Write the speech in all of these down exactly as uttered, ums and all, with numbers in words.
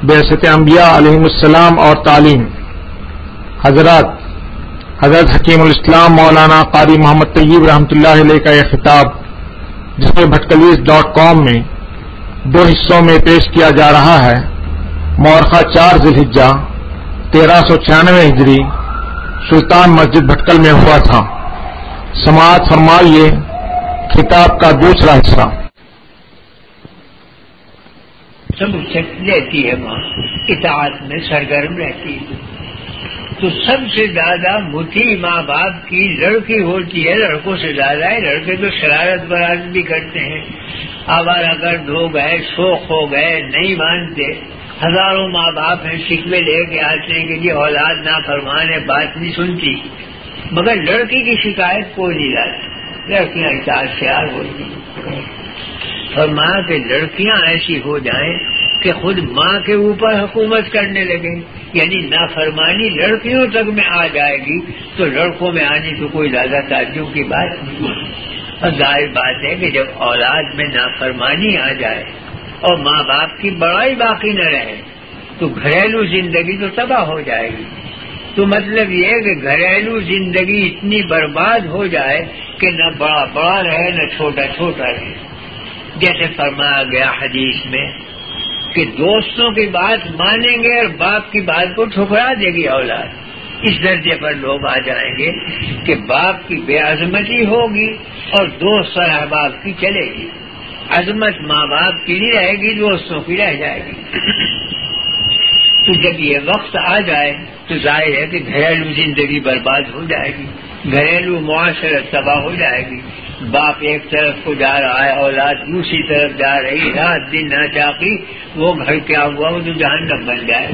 بعثت انبیاء علیہم السلام اور تعلیم. حضرات، حضرت حکیم الاسلام مولانا قاری محمد طیب رحمۃ اللہ علیہ کا یہ خطاب، جس میں بھٹکلیز ڈاٹ کام میں دو حصوں میں پیش کیا جا رہا ہے، مورخہ چار ذی الحجہ تیرہ سو چھیانوے ہجری سلطان مسجد بھٹکل میں ہوا تھا. سماعت فرمائیے خطاب کا دوسرا حصہ. سب لیتی ہے ماں، اطاعت میں سرگرم رہتی ہے، تو سب سے زیادہ مطیع ماں باپ کی لڑکی ہوتی ہے، لڑکوں سے زیادہ ہے. لڑکے تو شرارت برات بھی کرتے ہیں، آوارہ گرد ہو گئے، شوق ہو گئے، نہیں مانتے. ہزاروں ماں باپ ہیں شکوے لے کے آتے ہیں کہ یہ اولاد نافرمان ہے، بات نہیں سنتی، مگر لڑکی کی شکایت کوئی نہیں لاتی. لڑکیاں چار شیار ہوتی ہیں. فرمایا کہ لڑکیاں ایسی ہو جائیں کہ خود ماں کے اوپر حکومت کرنے لگیں، یعنی نافرمانی لڑکیوں تک میں آ جائے گی تو لڑکوں میں آنے تو کوئی زیادہ تعجب کی بات نہیں. اور ظاہر بات ہے کہ جب اولاد میں نافرمانی آ جائے اور ماں باپ کی بڑائی باقی نہ رہے تو گھریلو زندگی تو تباہ ہو جائے گی. تو مطلب یہ کہ گھریلو زندگی اتنی برباد ہو جائے کہ نہ بڑا بڑا رہے نہ چھوٹا چھوٹا رہے. جیسے فرمایا گیا حدیث میں کہ دوستوں کی بات مانیں گے اور باپ کی بات کو ٹھکرا دے گی اولاد. اس درجے پر لوگ آ جائیں گے کہ باپ کی بے عظمتی ہوگی اور دوست اور احباب کی چلے گی. عظمت ماں باپ کی نہیں رہے گی، دوستوں کی رہ جائے گی. تو جب یہ وقت آ جائے تو ظاہر ہے کہ گھریلو زندگی برباد ہو جائے گی، گھریلو معاشرت تباہ ہو جائے گی. باپ ایک طرف کو جا رہا ہے، اولاد دوسری طرف جا رہی، رات دن نہ چاقی، وہ گھر کیا ہوا وہ تو جہنم بن جائے.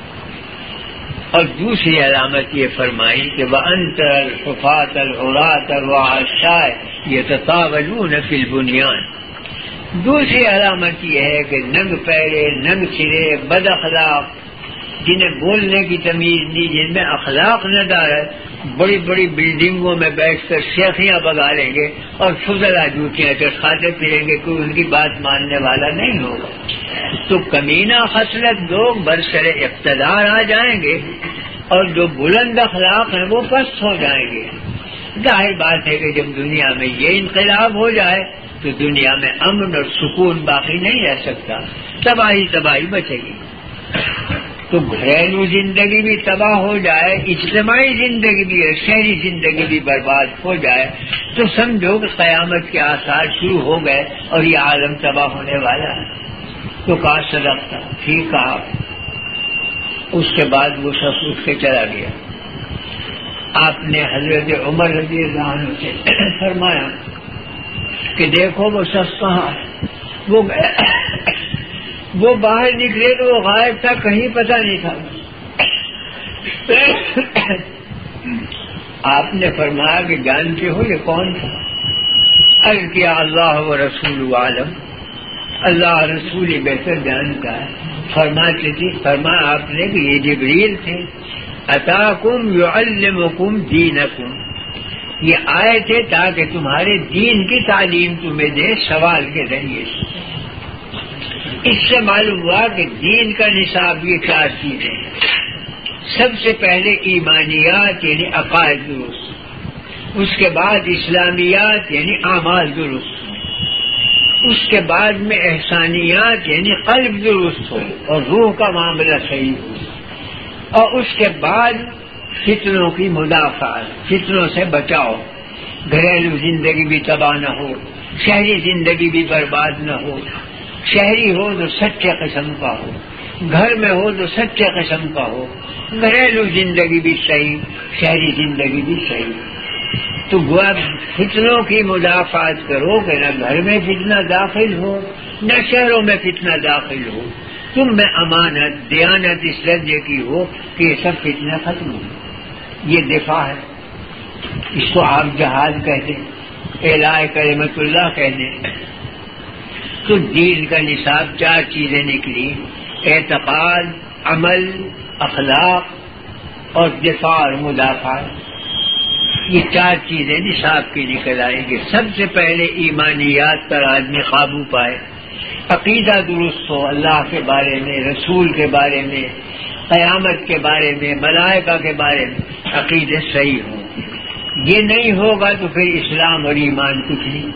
اور دوسری علامت یہ فرمائی کہ وَأَنْتَرَ الْحُفَاةَ الْعُرَاةَ الرُّعَاشَاءَ يَتَطَاوَلُونَ فِي الْبُنْيَانِ. دوسری علامت یہ ہے کہ ننگ پیرے، ننگ سرے، بد اخلاق، جنہیں بولنے کی تمیز نہیں، جن میں اخلاق نہ دار، بڑی بڑی بلڈنگوں میں بیٹھ کر شیخیاں بگا لیں گے اور فضلہ جوتیاں چٹکھاتے پھریں گے، کوئی ان کی بات ماننے والا نہیں ہوگا. تو کمینہ خصلت لوگ برسر اقتدار آ جائیں گے اور جو بلند اخلاق ہیں وہ پست ہو جائیں گے. ظاہر بات ہے کہ جب دنیا میں یہ انقلاب ہو جائے تو دنیا میں امن اور سکون باقی نہیں رہ سکتا، تباہی تباہی بچے گی. تو گھریلو زندگی بھی تباہ ہو جائے، اجتماعی زندگی بھی اور شہری زندگی بھی برباد ہو جائے تو سمجھو کہ قیامت کے آثار شروع ہو گئے اور یہ عالم تباہ ہونے والا ہے. تو کہا صدقتا، ٹھیک کہا. اس کے بعد وہ شخص اٹھ کے چلا گیا. آپ نے حضرت عمر رضی اللہ عنہ سے فرمایا کہ دیکھو وہ شخص کہاں ہے. وہ وہ باہر نکلے تو وہ غائب تھا، کہیں پتہ نہیں تھا. آپ نے فرمایا کہ جانتے ہو یہ کون تھا؟ عرض کیا اللہ و رسول عالم، اللہ رسول بہتر جانتا ہے. فرماتے تھے فرمایا آپ نے کہ یہ جبریل تھے. اتاکم یعلمکم دینکم، یہ آئے تھے تاکہ تمہارے دین کی تعلیم تمہیں دے سوال کے ذریعے سے. اس سے معلوم ہوا کہ دین کا نصاب یہ چار چیزیں ہیں. سب سے پہلے ایمانیات یعنی عقائد درست، اس کے بعد اسلامیات یعنی اعمال درست، اس کے بعد میں احسانیات یعنی قلب درست ہو اور روح کا معاملہ صحیح ہو، اور اس کے بعد فتنوں کی مدافعت، فتنوں سے بچاؤ، گھریلو زندگی بھی تباہ نہ ہو، شہری زندگی بھی برباد نہ ہو. شہری ہو تو سچے قسم کا ہو، گھر میں ہو تو سچے قسم کا ہو، گھریلو زندگی بھی صحیح، شہری زندگی بھی صحیح. تو گویا فتنوں کی مدافعت کرو کہ نہ گھر میں فتنہ داخل ہو نہ شہروں میں فتنہ داخل ہو. تم میں امانت دیانت اس درجے کی ہو کہ یہ سب فتنہ ختم ہو. یہ دفاع ہے، اس کو آپ جہاد کہتے ہیں، اعلاء کلمت اللہ کہتے ہیں. تو دین کا نصاب چار چیزیں نکلی، اعتقاد، عمل، اخلاق اور دفاع اور مدافعت. یہ چار چیزیں نصاب کی نکل آئیں گے. سب سے پہلے ایمانیات پر آدمی قابو پائے، عقیدہ درست ہو اللہ کے بارے میں، رسول کے بارے میں، قیامت کے بارے میں، ملائکہ کے بارے میں عقیدے صحیح ہوں۔ یہ نہیں ہوگا تو پھر اسلام اور ایمان کچھ نہیں۔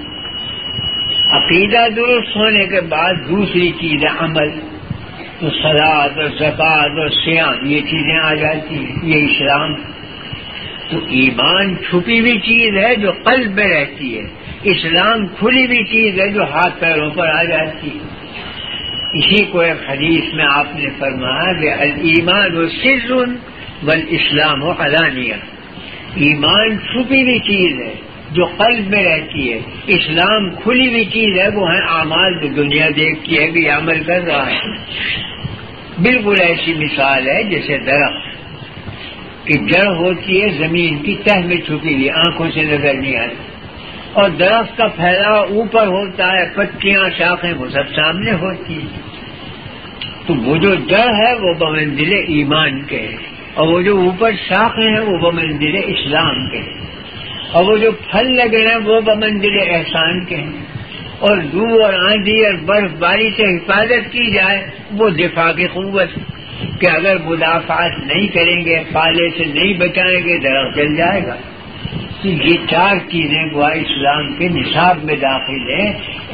عقیدہ درست ہونے کے بعد دوسری چیز ہے عمل، تو صلاۃ اور زکوٰۃ اور صیام یہ چیزیں آ جاتی ہیں، یہ اسلام۔ تو ایمان چھپی ہوئی چیز ہے جو قلب میں رہتی ہے، اسلام کھلی ہوئی چیز ہے جو ہاتھ پیروں پر آ جاتی ہے۔ اسی کو ایک حدیث میں آپ نے فرمایا کہ الایمان سر والاسلام علانیہ، ایمان چھپی ہوئی چیز ہے جو قلب میں رہتی ہے، اسلام کھلی ہوئی چیز ہے، وہ ہے اعمال جو دنیا دیکھتی ہے کہ یہ عمل کر رہا ہے۔ بالکل ایسی مثال ہے جیسے درخت کی جڑ ہوتی ہے زمین کی تہ میں چھپی ہوئی، آنکھوں سے نظر نہیں آتی، اور درخت کا پھیلاؤ اوپر ہوتا ہے، پتیاں شاخیں وہ سب سامنے ہوتی ہیں۔ تو وہ جو جڑ ہے وہ بمنزل ایمان کے ہے، اور وہ جو اوپر شاخیں ہیں وہ بمنزل اسلام کے ہیں، اور وہ جو پھل لگے ہیں وہ بمنزل احسان کے ہیں، اور لو اور آندھی اور برف باری سے حفاظت کی جائے وہ دفاع کی قوت، کہ اگر مدافعت نہیں کریں گے، پالے سے نہیں بچائیں گے، درخت جل جائے گا۔ تو یہ چار چیزیں گویا اسلام کے نصاب میں داخل ہیں،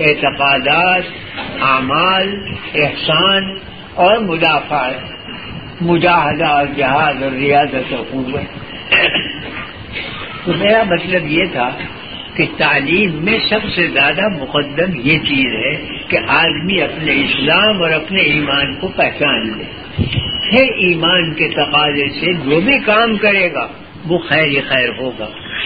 اعتقادات، اعمال، احسان اور مدافعت، مجاہدہ اور جہاد اور ریاضت و قوت۔ تو میرا مطلب یہ تھا کہ تعلیم میں سب سے زیادہ مقدم یہ چیز ہے کہ آدمی اپنے اسلام اور اپنے ایمان کو پہچان لے، پھر ایمان کے تقاضے سے جو بھی کام کرے گا وہ خیر ہی خیر ہوگا۔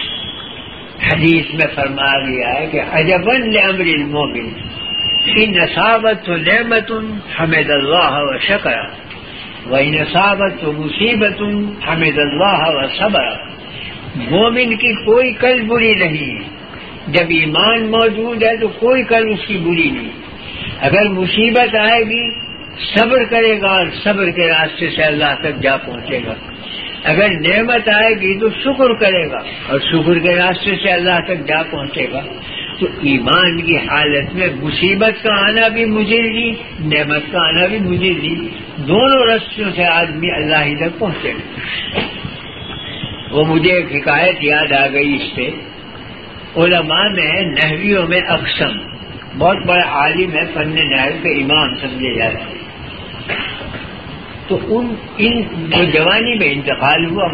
حدیث میں فرمایا گیا ہے کہ عجباً لامر المومن ان اصابته نعمة حمد اللہ وشکر وان اصابته مصیبة حمد اللہ وصبر۔ مومن کی کوئی کل بری نہیں ہے، جب ایمان موجود ہے تو کوئی کل اس کی بری نہیں۔ اگر مصیبت آئے گی صبر کرے گا اور صبر کے راستے سے اللہ تک جا پہنچے گا، اگر نعمت آئے گی تو شکر کرے گا اور شکر کے راستے سے اللہ تک جا پہنچے گا۔ تو ایمان کی حالت میں مصیبت کا آنا بھی مضر نہیں، نعمت کا آنا بھی مضر نہیں، دونوں رستوں سے آدمی اللہ ہی تک پہنچے گا۔ وہ مجھے ایک حکایت یاد آ گئی اس پہ۔ علماء میں نحویوں میں اقسم، بہت بڑا عالم ہے، فن نحو کے امام سمجھے جاتے ہیں۔ تو ان ان جو جوانی میں انتقال ہوا،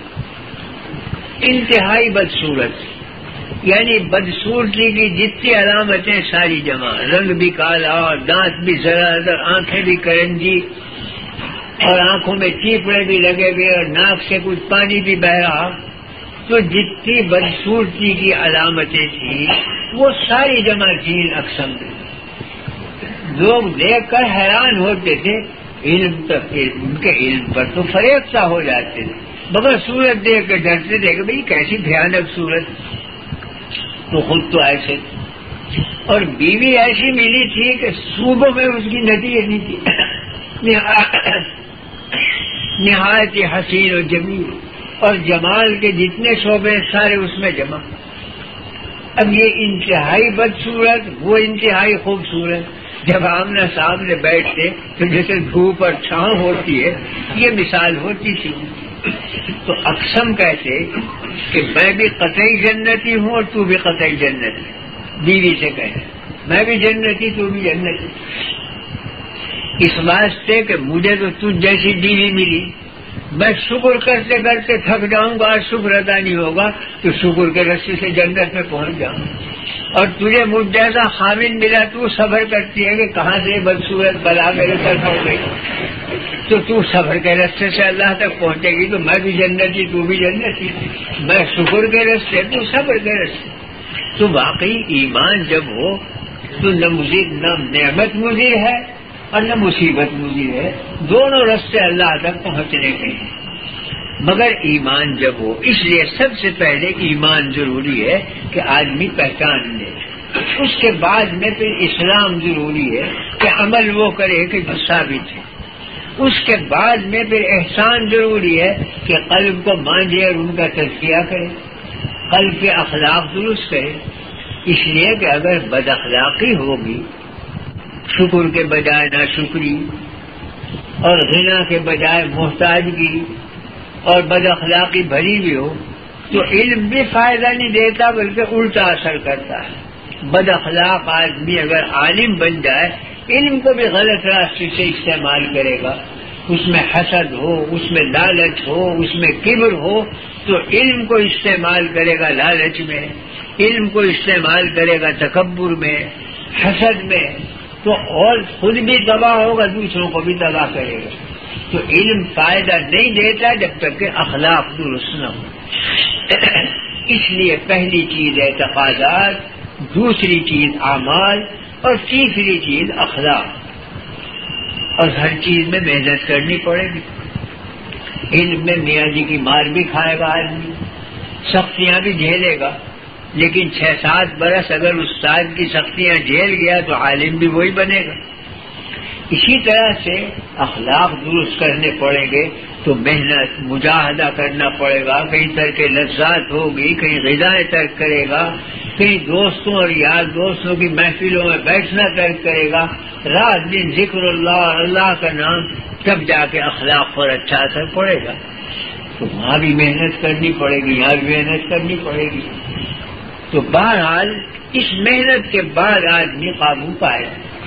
انتہائی بدصورت، یعنی بدصورتی کی جتنی علامتیں ساری جمع، رنگ بھی کالا اور دانت بھی زرد اور آنکھیں بھی کرنجی اور آنکھوں میں چیپڑے بھی لگے ہوئے اور ناک سے کچھ پانی بھی بہ رہا، تو جتنی بدصورتی کی علامتیں تھیں وہ ساری جمع تھیں اقسم میں۔ لوگ دیکھ کر حیران ہوتے تھے، علم تک ان کے علم پر تو فریفتہ ہو جاتے تھے، مگر صورت دیکھ کر ڈرتے تھے کہ بھئی کیسی بھیانک صورت، تو خود تو ایسے، اور بیوی ایسی ملی تھی کہ صوبوں میں اس کی نظیر نہیں تھی، نہایت حسین و جمیل، اور جمال کے جتنے شعبے سارے اس میں جمع۔ اب یہ انتہائی بدصورت، وہ انتہائی خوبصورت، جب آمنے سامنے بیٹھتے تو جیسے دھوپ اور چھاؤں ہوتی ہے، یہ مثال ہوتی تھی۔ تو اقسم کہتے کہ میں بھی قطعی جنتی ہوں اور تو بھی قطعی جنتی، بیوی سے کہے میں بھی جنتی تو بھی جنتی، اس واسطے کہ مجھے تو تجھ جیسی بیوی ملی، میں شکر کرتے کرتے تھک جاؤں گا اور شکر ادا نہیں ہوگا تو شکر کے رستے سے جنت میں پہنچ جاؤں، اور تجھے مجھ جیسا خامن ملا، تو صبر کرتی ہے کہ کہاں سے بدصورت بلا میرے طرف ہو گئی، تو تو صبر کے رستے سے اللہ تک پہنچے گی، تو میں بھی جنتی تو بھی جنتی، میں شکر کے رستے تو صبر کے رستے۔ تو واقعی ایمان جب ہو تو نہ مزید نہ نعمت مضر ہے اور نہ مصیبت مضر ہے، دونوں رستے اللہ تک پہنچنے کے ہیں۔ مگر ایمان جب ہو، اس لیے سب سے پہلے ایمان ضروری ہے کہ آدمی پہچان لے، اس کے بعد میں پھر اسلام ضروری ہے کہ عمل وہ کرے کہ جو ثابت ہے، اس کے بعد میں پھر احسان ضروری ہے کہ قلب کو مانجے اور ان کا تزکیہ کرے، قلب کے اخلاق درست کرے۔ اس لیے کہ اگر بد اخلاقی ہوگی شکر کے بجائے ناشکری، اور غنا کے بجائے محتاجگی، اور بد اخلاقی بھری بھی ہو تو علم بھی فائدہ نہیں دیتا بلکہ الٹا اثر کرتا ہے۔ بد اخلاق آدمی اگر عالم بن جائے علم کو بھی غلط راستے سے استعمال کرے گا، اس میں حسد ہو، اس میں لالچ ہو، اس میں کبر ہو، تو علم کو استعمال کرے گا لالچ میں، علم کو استعمال کرے گا تکبر میں، حسد میں، تو اور خود بھی تباہ ہوگا، دوسروں کو بھی تباہ کرے گا۔ تو علم فائدہ نہیں دیتا جب تک کہ اخلاق درست نہ ہو۔ اس لیے پہلی چیز اعتقادات، دوسری چیز اعمال، اور تیسری چیز اخلاق۔ اور ہر چیز میں محنت کرنی پڑے گی۔ علم میں میاں جی کی مار بھی کھائے گا آدمی، سختیاں بھی جھیلے گا، لیکن چھ سات برس اگر استاد کی سختیاں جھیل گیا تو عالم بھی وہی بنے گا۔ اسی طرح سے اخلاق درست کرنے پڑیں گے تو محنت مجاہدہ کرنا پڑے گا، کہیں ترک لذات ہوگی، کہیں غذائیں ترک کرے گا، کہیں دوستوں اور یار دوستوں کی محفلوں میں بیٹھنا ترک کرے گا، رات دن ذکر اللہ اور اللہ کا نام، تب جا کے اخلاق پر اچھا اثر پڑے گا۔ تو وہاں بھی محنت کرنی پڑے گی، یہاں بھی محنت کرنی پڑے گی۔ تو بہرحال اس محنت کے بعد آدمی قابو پائے۔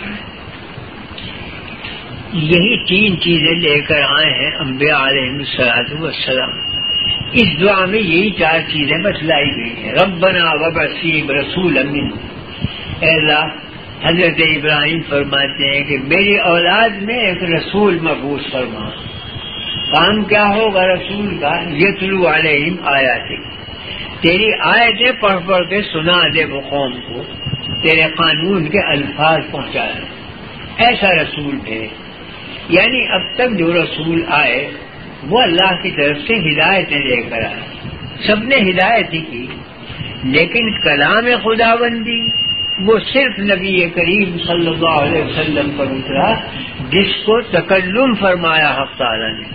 یہی تین چیزیں لے کر آئے ہیں انبیاء علیہ الصلوۃ والسلام۔ اس دعا میں یہی چار چیزیں بتلائی گئی ہیں۔ ربنا وابعث فیہم رسولا منہم، اے اللہ، حضرت ابراہیم فرماتے ہیں کہ میری اولاد میں ایک رسول مبعوث فرما۔ کام کیا ہوگا رسول کا؟ یتلو علیہم آیاتک، تیری آیتیں پڑھ پڑھ کے سنا دے وہ قوم کو، تیرے قانون کے الفاظ پہنچا دے، ایسا رسول ہے۔ یعنی اب تک جو رسول آئے وہ اللہ کی طرف سے ہدایتیں لے کر آئے، سب نے ہدایت ہی کی، لیکن کلام خداوندی وہ صرف نبی کریم صلی اللہ علیہ وسلم پر اترا، جس کو تکلم فرمایا حق تعالی نے۔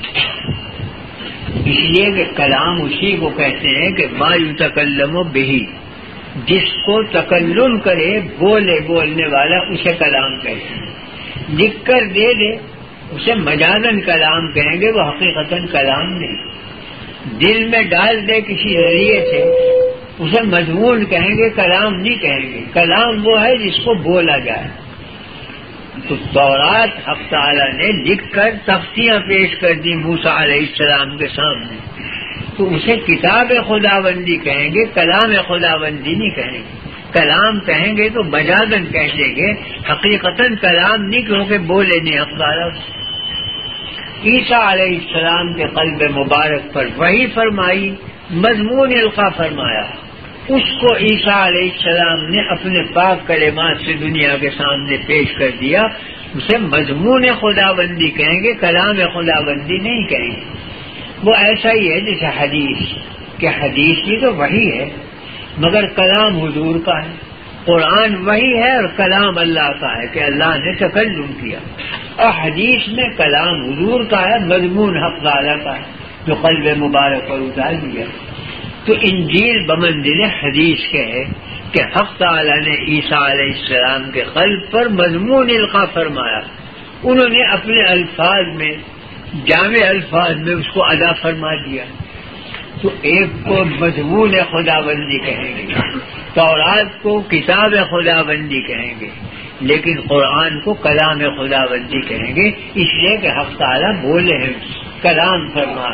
اس لیے کہ کلام اسی کو کہتے ہیں کہ ما یتکلم بہ، جس کو تکلم کرے، بولے بولنے والا، اسے کلام کہتے ہیں۔ لکھ کر دے دے اسے مجازن کلام کہیں گے، وہ حقیقتاً کلام نہیں۔ دل میں ڈال دے کسی ذریعے سے اسے مضمون کہیں گے، کلام نہیں کہیں گے۔ کلام وہ ہے جس کو بولا جائے۔ تو تورات حق تعالیٰ نے لکھ کر تختیاں پیش کر دی موسیٰ علیہ السلام کے سامنے، تو اسے کتاب خداوندی کہیں گے، کلام خداوندی نہیں کہیں گے۔ کلام کہیں گے تو مجازن کہہ دیں گے، حقیقتاً کلام نہیں، کیونکہ بولے نہیں حق تعالیٰ۔ عیسیٰ علیہ السلام کے قلب مبارک پر وحی فرمائی، مضمون القا فرمایا، اس کو عیسیٰ علیہ السلام نے اپنے پاک کلمات سے دنیا کے سامنے پیش کر دیا، اسے مضمون خداوندی کہیں گے، کلام خداوندی نہیں کہیں گے۔ وہ ایسا ہی ہے جیسے حدیث، کہ حدیث کی تو وحی ہے مگر کلام حضور کا ہے، قرآن وحی ہے اور کلام اللہ کا ہے کہ اللہ نے تکلم کیا، اور حدیث میں کلام حضور کا ہے، مضمون حق تعالیٰ کا ہے جو قلب مبارک پر اتار دیا۔ تو انجیل بمنزل حدیث کے ہے کہ حق تعالیٰ نے عیسیٰ علیہ السلام کے قلب پر مضمون القا فرمایا، انہوں نے اپنے الفاظ میں، جامع الفاظ میں اس کو ادا فرما دیا۔ تو ایک کو مضمون خداوندی کہیں گے، تورات کو کتاب خداوندی کہیں گے، لیکن قرآن کو کلام خداوندی کہیں گے، اس لیے کہ حق تعالیٰ بولے ہیں، کلام فرما۔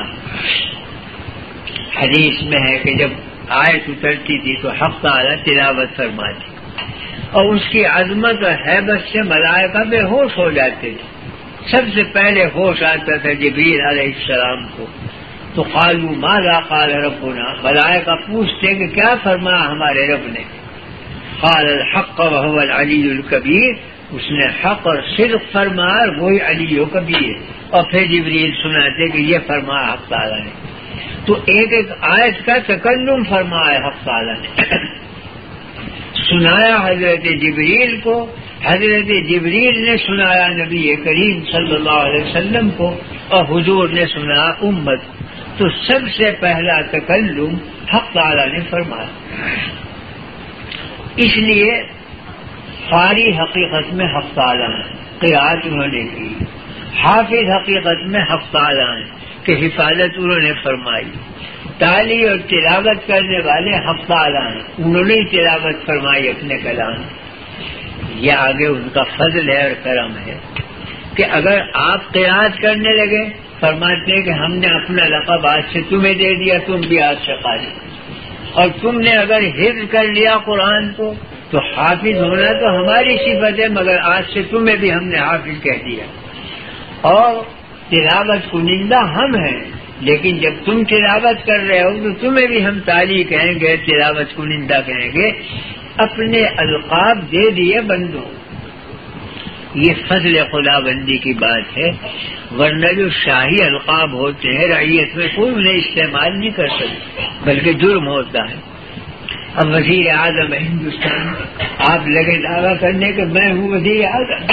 حدیث میں ہے کہ جب آیت اترتی تھی تو حق تعالیٰ تلاوت فرماتی، اور اس کی عظمت اور ہیبت سے ملائکہ بے ہوش ہو جاتے تھے۔ سب سے پہلے ہوش آتا تھا جبریل علیہ السلام کو، تو قالوا ماذا قال ربنا، ملائکہ پوچھتے کہ کیا فرمایا ہمارے رب نے؟ قال الحق وهو العلی الکبیر، اس نے حق اور صدق فرمایا، وہی علی و کبیر۔ اور پھر جبریل سناتے کہ یہ فرمایا حق تعالیٰ نے۔ تو ایک ایک آیت کا تکلم فرمایا حق تعالیٰ نے، سنایا حضرت جبریل کو، حضرت جبریل نے سنایا نبی کریم صلی اللہ علیہ وسلم کو، اور حضور نے سنایا امت۔ تو سب سے پہلا تکلم حق تعالیٰ نے فرمایا۔ اس لیے قاری حقیقت میں حق تعالیٰ ہیں، قرأت انہوں نے کی. حافظ حقیقت میں حق تعالیٰ ہیں کہ حفاظت انہوں نے فرمائی. تالی اور تلاوت کرنے والے حق تعالیٰ ہیں، انہوں نے تلاوت فرمائی اپنے کلام. یہ آگے ان کا فضل ہے اور کرم ہے کہ اگر آپ قرأت کرنے لگے فرماتے ہیں کہ ہم نے اپنا لقب آج سے تمہیں دے دیا، تم بھی آج سے قاری. اور تم نے اگر حفظ کر لیا قرآن کو تو حافظ ہونا تو ہماری صفت ہے، مگر آج سے تمہیں بھی ہم نے حافظ کہہ دیا. اور تلاوت کنندہ ہم ہیں، لیکن جب تم تلاوت کر رہے ہو تو تمہیں بھی ہم تالی کہیں گے، تلاوت کنندہ کہیں گے. اپنے القاب دے دیے بندوں. یہ فضل خدا بندی کی بات ہے، ورنہ جو شاہی القاب ہوتے ہیں رعیت میں کوئی انہیں استعمال نہیں کر سکتے، بلکہ جرم ہوتا ہے. اب وزیر اعظم ہے ہندوستان، آپ لگے دعویٰ کرنے کہ میں ہوں وزیر اعظم،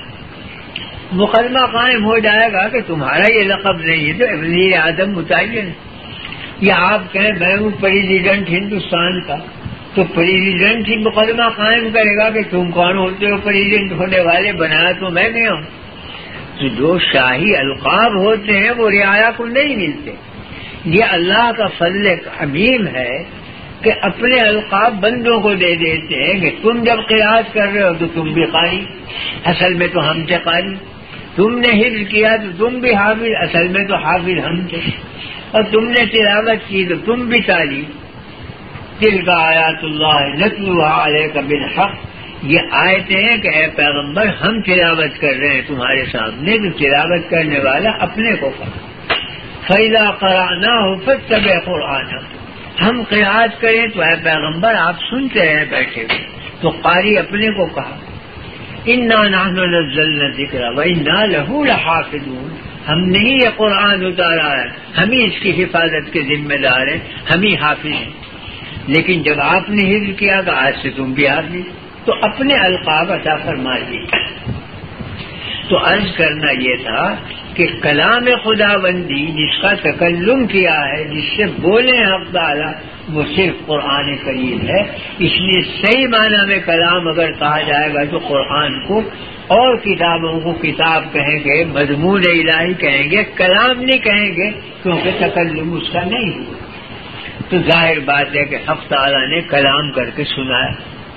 مقدمہ قائم ہو جائے گا کہ تمہارا یہ لقب نہیں ہے تو وزیر اعظم متعین. یا آپ کہیں میں ہوں پریزیڈنٹ ہندوستان کا تو پریزیڈنٹ ہی مقدمہ قائم کرے گا کہ تم کون ہوتے ہو پریزیڈنٹ ہونے والے، بنایا تو میں نہیں ہوں. تو جو شاہی القاب ہوتے ہیں وہ رعایا کو نہیں ملتے. یہ اللہ کا فضل عظیم ہے کہ اپنے القاب بندوں کو دے دیتے ہیں کہ تم جب قرأت کر رہے ہو تو تم بھی قاری، اصل میں تو ہم تھے قاری. تم نے حفظ کیا تو تم بھی حافظ، اصل میں تو حافظ ہم تھے. اور تم نے تلاوت کی تو تم بھی تالی. تلک آیات اللہ نتلوها علیک بالحق، یہ آیتیں ہیں کہ اے پیغمبر ہم تلاوت کر رہے ہیں تمہارے سامنے، تو تلاوت کرنے والا اپنے کو کرے. فَإِذَا قَرَأْنَاهُ فَاتَّبِعْ قُرْآنَهُ، ہم قرأت کریں تو اے پیغمبر آپ سنتے رہیں بیٹھے ہوئے. تو قاری اپنے کو کہا اِنَّا نَحْنُ نَزَّلْنَا الذِّكْرَ وَإِنَّا لَهُ لَحَافِظُونَ، ہم نے ہی یہ قرآن اتارا ہے، ہم ہی اس کی حفاظت کے ذمہ دار ہیں، ہم ہی حافظ ہیں. لیکن جب آپ نے حفظ کیا تو آج سے تم بھی حافظ، تو اپنے القاب عطا فرما دیے. تو عرض کرنا یہ تھا کہ کلام خدا بندی جس کا تکلم کیا ہے، جس سے بولے حق تعالی، وہ صرف قرآن کریم ہے. اس لیے صحیح معنی میں کلام اگر کہا جائے گا تو قرآن کو، اور کتابوں کو کتاب کہیں گے، مضمون الہی کہیں گے، کلام نہیں کہیں گے کیونکہ تکلم اس کا نہیں ہوا. تو ظاہر بات ہے کہ حق تعالی نے کلام کر کے سنایا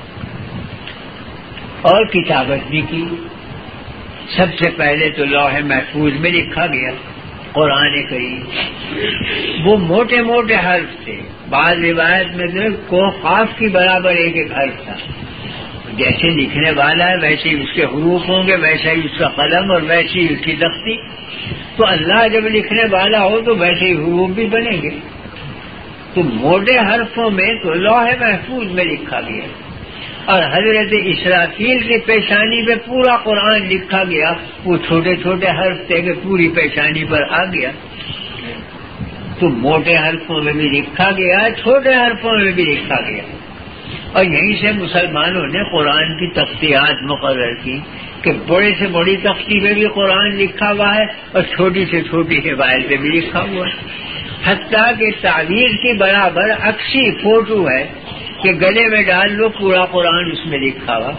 اور کتابت بھی کی. سب سے پہلے تو لوح محفوظ میں لکھا گیا قرآن کریم. وہ موٹے موٹے حرف تھے، بعض روایت میں تو کو خاص کی برابر ایک ایک حرف تھا. جیسے لکھنے والا ہے ویسے ہی اس کے حروف ہوں گے، ویسا ہی اس کا قلم اور ویسی ہی اس کی تختی. تو اللہ جب لکھنے والا ہو تو ویسے ہی حروف بھی بنیں گے. تو موٹے حرفوں میں تو لوح محفوظ میں لکھا گیا، اور حضرت اسرافیل کی پیشانی پہ پورا قرآن لکھا گیا. وہ چھوٹے چھوٹے حرف تھے کہ پوری پیشانی پر آ گیا. تو موٹے حرفوں میں بھی لکھا گیا، چھوٹے حرفوں میں بھی لکھا گیا. اور یہیں سے مسلمانوں نے قرآن کی تختیات مقرر کی کہ بڑے سے بڑی تختی پہ بھی قرآن لکھا ہوا ہے اور چھوٹی سے چھوٹی حوائل پہ بھی لکھا ہوا ہے. حتیٰ کہ تعویذ کی برابر عکسی فوٹو ہے کہ گلے میں ڈال لو پورا قرآن اس میں لکھا ہوا.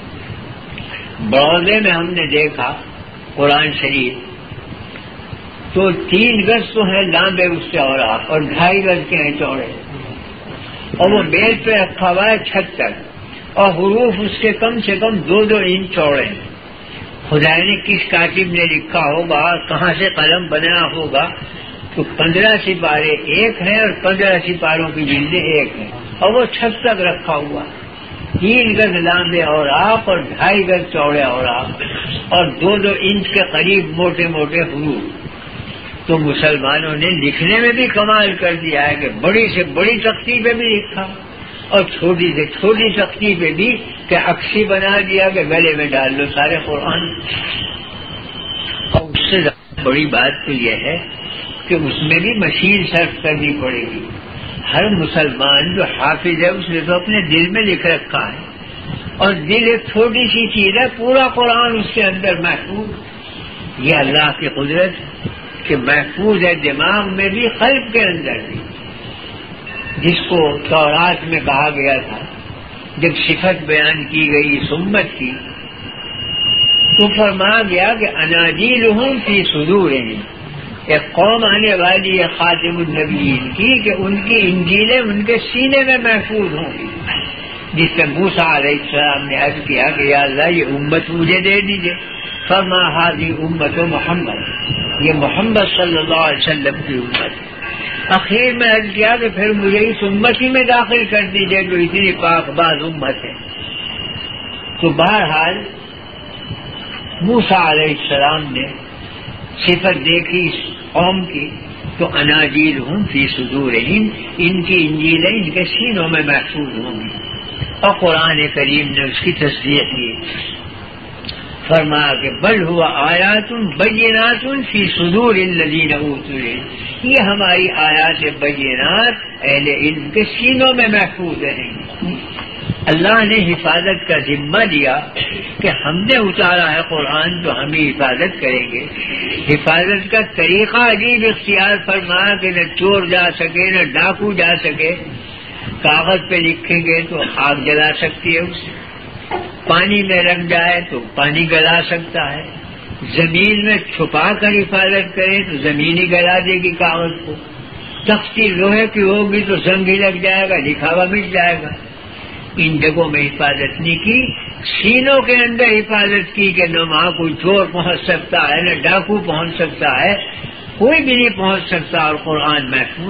بڑوزے میں ہم نے دیکھا قرآن شریف تو تین گز تو ہے لمبے اس سے اور آپ، اور ڈھائی گز کے ہیں چوڑے، اور وہ میز پہ رکھا ہوا ہے چھت تک، اور حروف اس کے کم سے کم دو دو انچ چوڑے ہیں. خدا نے کس کاتب نے لکھا ہوگا، کہاں سے قلم بنا ہوگا. تو پندرہ سپارے ایک ہیں اور پندرہ سپاروں کی جلدیں ایک ہیں، اور وہ چھت تک رکھا ہوا. تین گز لمبے اور آپ اور ڈھائی گز چوڑے اور آپ، اور دو دو انچ کے قریب موٹے موٹے حروف. تو مسلمانوں نے لکھنے میں بھی کمال کر دیا ہے کہ بڑی سے بڑی تختی پہ بھی لکھا اور چھوٹی سے چھوٹی تختی پہ بھی کہ عکسی بنا دیا کہ گلے میں ڈال لو سارے قرآن. اور اس سے زیادہ بڑی بات تو یہ ہے کہ اس میں بھی مشین صرف کرنی پڑے گی. ہر مسلمان جو حافظ ہے اس نے تو اپنے دل میں لکھ رکھا ہے، اور دل ایک چھوٹی سی چیز ہے، پورا قرآن اس کے اندر محفوظ. یہ اللہ کی قدرت کہ محفوظ ہے دماغ میں بھی، قلب کے اندر بھی. جس کو تورات میں کہا گیا تھا جب صفت بیان کی گئی اس امت کی تو فرمایا گیا کہ اناجیلہم فی صدورہم، ایک قوم آنے والی ہے خاتم النبیین کی کہ ان کی انجیلیں ان کے سینے میں محفوظ ہوں گی، جس سے موسیٰ علیہ السلام نے عرض کیا کہ یا اللہ یہ امت مجھے دے دیجئے، فرما ہذہ امت محمد، یہ محمد صلی اللہ علیہ وسلم کی امت۔ اخیر میں عرض کیا کہ پھر مجھے اس امت ہی میں داخل کر دیجئے جو اتنی پاک باز امت ہے۔ تو بہرحال موسیٰ علیہ السلام نے صفت دیکھی اس قوم کی تو اناجیلہم فی صدورہم، ان کی انجیلیں ان کے سینوں میں محفوظ ہوں گی، اور قرآن کریم نے اس کی تصدیق کی، فرمایا کہ بل ہوا آیات بینات فی صدور الذین اوتوا العلم، یہ ہماری آیات بینات اہل علم کے سینوں میں محفوظ رہیں گی۔ اللہ نے حفاظت کا ذمہ دیا کہ ہم نے اتارا ہے قرآن تو ہم ہی حفاظت کریں گے۔ حفاظت کا طریقہ عجیب اختیار فرمایا کہ نہ چور جا سکے نہ ڈاکو جا سکے، کاغذ پہ لکھیں گے تو آگ جلا سکتی ہے اسے، پانی میں رکھ جائے تو پانی گلا سکتا ہے، زمین میں چھپا کر حفاظت کریں تو زمین ہی گلا دے گی کاغذ کو، تختی لوہے کی ہوگی تو زنگ ہی لگ جائے گا، لکھا ہوا مٹ جائے گا۔ ان جگہوں میں حفاظت نہیں کی، سینوں کے اندر حفاظت کی کہ نہ وہاں کوئی چور پہنچ سکتا ہے نہ ڈاکو پہنچ سکتا ہے، کوئی بھی نہیں پہنچ سکتا، اور قرآن محفوظ۔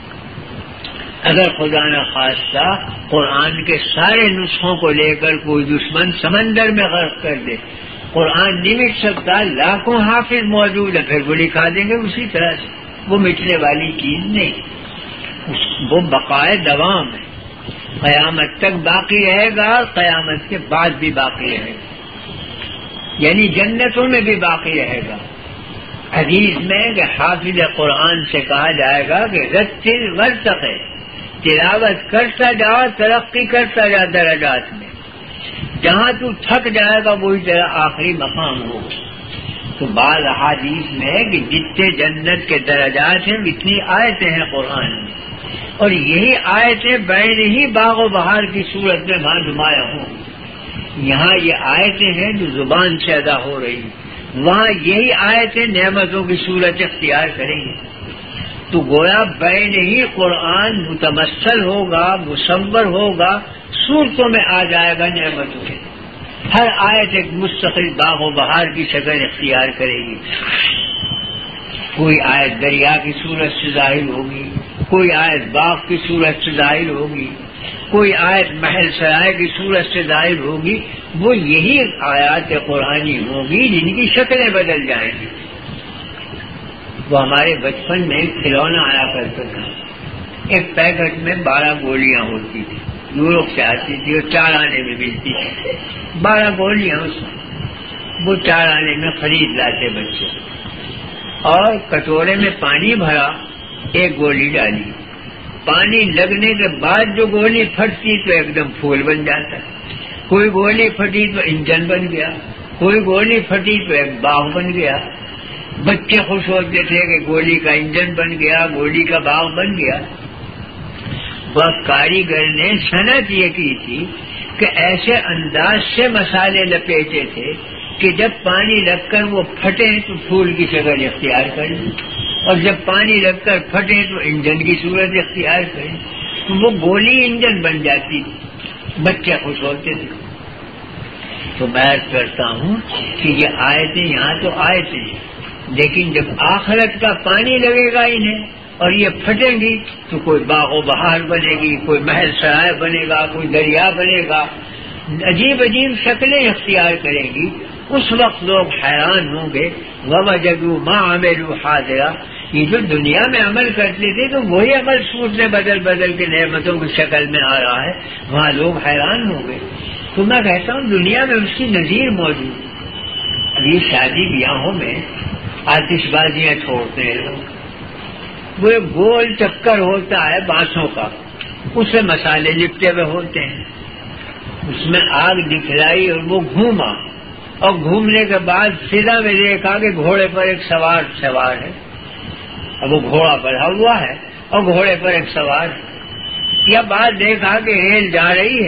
اگر خدا نہ خواستہ قرآن کے سارے نسخوں کو لے کر کوئی دشمن سمندر میں غرق کر دے، قرآن نہیں مٹ سکتا، لاکھوں حافظ موجود ہے پھر وہ لکھا دیں گے اسی طرح سے، وہ مٹنے والی چیز نہیں، وہ بقائے دوام ہے، قیامت تک باقی رہے گا، قیامت کے بعد بھی باقی رہے گا، یعنی جنتوں میں بھی باقی رہے گا۔ حدیث میں کہ حافظ قرآن سے کہا جائے گا کہ رتل ورتقِ، تلاوت کرتا جا، ترقی کرتا جا درجات میں، جہاں تو تھک جائے گا وہی تیرا آخری مقام ہوگا۔ تو بعض احادیث میں ہے کہ جتنے جنت کے درجات ہیں اتنی آیتیں ہیں قرآن میں، اور یہی آیتیں بین ہی باغ و بہار کی صورت میں وہاں نمایاں ہوں۔ یہاں یہ آیتیں ہیں جو زبان سے ادا ہو رہی ہیں، وہاں یہی آیتیں نعمتوں کی صورت اختیار کریں گی۔ تو گویا بین ہی قرآن متمثل ہوگا، مصور ہوگا، صورتوں میں آ جائے گا نعمتوں کے، ہر آیت ایک مستقل باغ و بہار کی شکل اختیار کرے گی۔ کوئی آیت دریا کی صورت سے ظاہر ہوگی، کوئی آیت باغ کی صورت سے ظاہر ہوگی، کوئی آیت محل سرائے کی صورت سے ظاہر ہوگی، وہ یہی آیات قرآنی ہوگی جن کی شکلیں بدل جائیں گی۔ وہ ہمارے بچپن میں ایک کھلونا آیا کرتا تھا، ایک پیکٹ میں بارہ گولیاں ہوتی تھی، یورپ سے آتی تھی اور چار آنے میں ملتی تھی، بارہ گولیاں اس میں، وہ چار آنے میں خرید لاتے بچے، اور کٹورے میں پانی بھرا، ایک گولی ڈالی، پانی لگنے کے بعد جو گولی پھٹتی تو ایک دم پھول بن جاتا، کوئی گولی پھٹی تو انجن بن گیا، کوئی گولی پھٹی تو ایک باغ بن گیا۔ بچے خوش ہوتے تھے کہ گولی کا انجن بن گیا، گولی کا باغ بن گیا۔ وہ کاریگر نے صنعت یہ کی تھی کہ ایسے انداز سے مسالے لپیٹے تھے کہ جب پانی لگ کر وہ پھٹے تو پھول کی شکل اختیار کریں، اور جب پانی لگ کر پھٹے تو انجن کی صورت اختیار کریں، تو وہ گولی انجن بن جاتی، بچے خوش ہوتے تھے۔ تو میں عرض کرتا ہوں کہ یہ آیتیں یہاں تو آیتیں ہیں، لیکن جب آخرت کا پانی لگے گا انہیں اور یہ پھٹیں گی تو کوئی باغ و بہار بنے گی، کوئی محل سرائے بنے گا، کوئی دریا بنے گا، عجیب عجیب شکلیں اختیار کریں گی۔ اس وقت لوگ حیران ہوں گے، وَوَجَدُوا مَا عَمِلُوا حَاضِرًا، یہ جو دنیا میں عمل کرتے تھے تو وہی عمل صورتیں بدل بدل کے نعمتوں کی شکل میں آ رہا ہے، وہاں لوگ حیران ہوں گے۔ تو میں کہتا ہوں دنیا میں اس کی نظیر موجود ہے۔ ابھی شادی بیاہوں میں آتش بازیاں چھوڑتے ہیں لوگ، وہ ایک گول چکر ہوتا ہے بانسوں کا، اس سے مسالے لپٹے ہوئے ہوتے ہیں، اس میں آگ دکھلائی اور وہ گھوما، اور گھومنے کے بعد سیدھا میں دیکھا کہ گھوڑے پر ایک سوار سوار ہے، اب وہ گھوڑا بڑھا ہوا ہے اور گھوڑے پر ایک سوار ہے، یا بعد دیکھا کہ ریل جا رہی ہے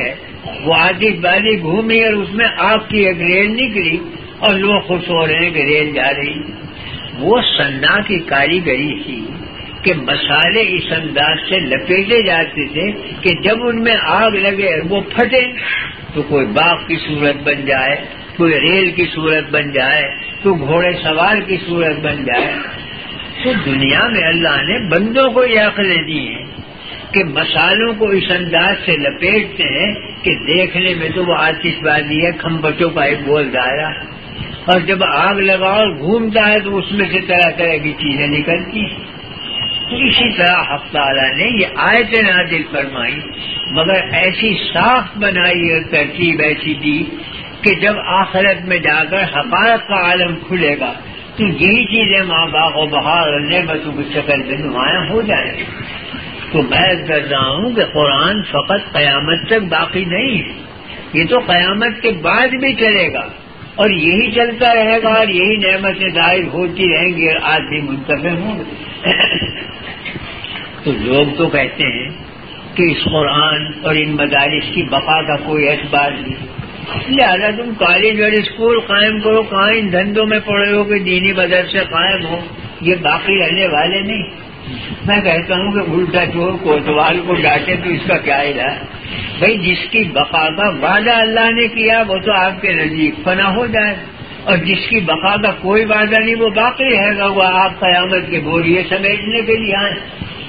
وہ آتش بازی گھومی اور اس میں آگ کی ایک ریل نکلی اور لوگ خوش ہو رہے ہیں کہ ریل جا رہی. وہ صنع کی کاریگری تھی کہ مسالے اس انداز سے لپیٹے جاتے تھے کہ جب ان میں آگ لگے وہ پھٹے تو کوئی باغ کی صورت بن جائے, کوئی ریل کی صورت بن جائے, کوئی گھوڑے سوار کی صورت بن جائے. تو دنیا میں اللہ نے بندوں کو یہ عقلیں دی ہیں کہ مسالوں کو اس انداز سے لپیٹتے ہیں کہ دیکھنے میں تو وہ آتش بازی ہے, کھمبچوں کا ایک گول دائرہ, اور جب آگ لگاؤ اور گھومتا ہے تو اس میں سے طرح طرح کی چیزیں نکلتی ہیں. تو اسی طرح حق تعالیٰ نے یہ آیتیں نازل فرمائی, مگر ایسی ساخت بنائی اور ترتیب ایسی دی کہ جب آخرت میں جا کر حقائق کا عالم کھلے گا تو یہی چیزیں ماں باغ و بہار اور نعمتوں کی شکل میں نمایاں ہو جائیں گی. تو میں کر رہا ہوں کہ قرآن فقط قیامت تک باقی نہیں ہے, یہ تو قیامت کے بعد بھی چلے گا اور یہی چلتا رہے گا اور یہی نعمتیں ظاہر ہوتی رہیں گی اور آدمی منتفع ہوں گے. تو لوگ تو کہتے ہیں کہ اس قرآن اور ان مدارس کی بقا کا کوئی اعتبار نہیں, لہٰذا تم کالج اور اسکول قائم کرو, کہاں ان دھندوں میں پڑے ہو کہ دینی مدرسے قائم ہو, یہ باقی رہنے والے نہیں. میں کہتا ہوں کہ الٹا چور کوتوال کو ڈانٹے تو اس کا کیا علاج؟ بھائی جس کی بقا کا وعدہ اللہ نے کیا وہ تو آپ کے نزدیک فنا ہو جائے, اور جس کی بقا کا کوئی وعدہ نہیں وہ باقی رہے گا, وہ آپ قیامت کے بوریے سمیٹنے کے لیے آئیں.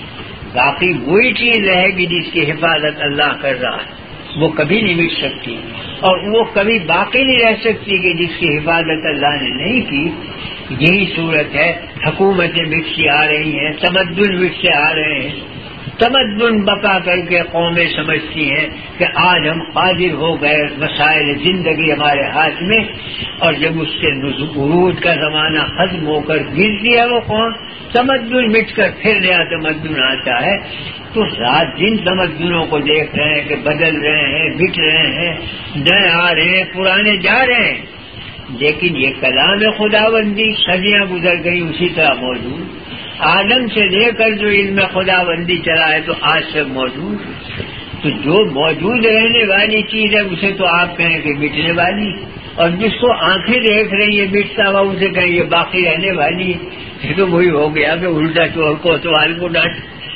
باقی وہی چیز رہے گی جس کی حفاظت اللہ کر رہا ہے, وہ کبھی نہیں مٹ سکتی, اور وہ کبھی باقی نہیں رہ سکتی کہ جس کی حفاظت اللہ نے نہیں کی. یہی صورت ہے, حکومتیں مٹتی آ رہی ہیں, تمدن مٹتے آ رہے ہیں, تمدن بقا کر کے قومیں سمجھتی ہیں کہ آج ہم قادر ہو گئے, مسائل زندگی ہمارے ہاتھ میں, اور جب اس کے عروج کا زمانہ ختم ہو کر گرتی ہے وہ قوم, تمدن مٹ کر پھر نیا تمدن آتا ہے. تو رات دن تمدنوں کو دیکھ رہے ہیں کہ بدل رہے ہیں, مٹ رہے ہیں, نئے آ رہے ہیں, پرانے جا رہے ہیں, لیکن یہ کلام خداوندی صدیاں گزر گئی اسی طرح موجود. آدم سے لے کر جو علم خداوندی چلا ہے تو آج تک موجود. تو جو موجود رہنے والی چیز ہے اسے تو آپ کہیں کہ مٹنے والی, اور جس کو آنکھیں دیکھ رہی ہے مٹتا ہوا اسے کہیں یہ باقی رہنے والی. یہ تو وہی ہو گیا کہ الٹا چور کو اتوال کو ڈانٹ.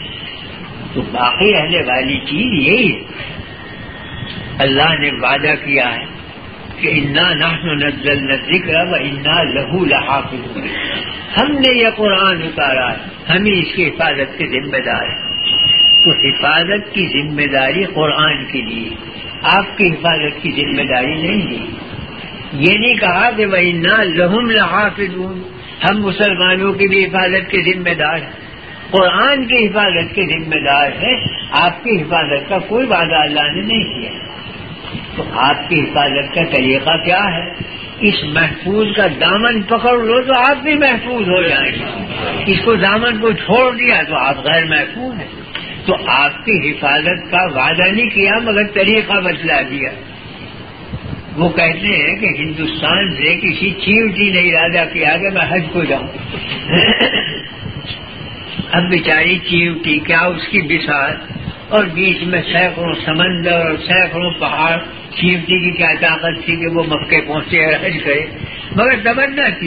تو باقی رہنے والی چیز یہی ہے. اللہ نے وعدہ کیا ہے کہ انا نحن نزلنا الذکر و انا لہ لحافظون, ہم نے یہ قرآن اتارا ہے, ہم ہی اس کی حفاظت کے ذمہ دار ہیں. تو حفاظت کی ذمہ داری قرآن کے لیے, آپ کی حفاظت کی ذمہ داری نہیں ہے. یہ نہیں کہا کہ وَإِنَّا لَهُمْ لَحَافِظُونَ, ہم مسلمانوں کی بھی حفاظت کے ذمہ دار ہیں, قرآن کی حفاظت کے ذمہ دار ہیں. آپ کی حفاظت کا کوئی وعدہ اللہ نے نہیں کیا. تو آپ کی حفاظت کا طریقہ کیا ہے؟ اس محفوظ کا دامن پکڑ لو تو آپ بھی محفوظ ہو جائیں گے. اس کو دامن کو چھوڑ دیا تو آپ غیر محفوظ ہیں. تو آپ کی حفاظت کا وعدہ نہیں کیا مگر طریقہ بتلا دیا. وہ کہتے ہیں کہ ہندوستان سے کسی چیوٹی نے ارادہ کیا کہ میں حج کو جاؤں. اب بیچاری چیوٹی کیا اس کی بساط, اور بیچ میں سینکڑوں سمندر اور سینکڑوں پہاڑ, چیوٹی کی کیا طاقت تھی کہ وہ مکے پہنچے اور حج کرے, مگر تمنا تھی.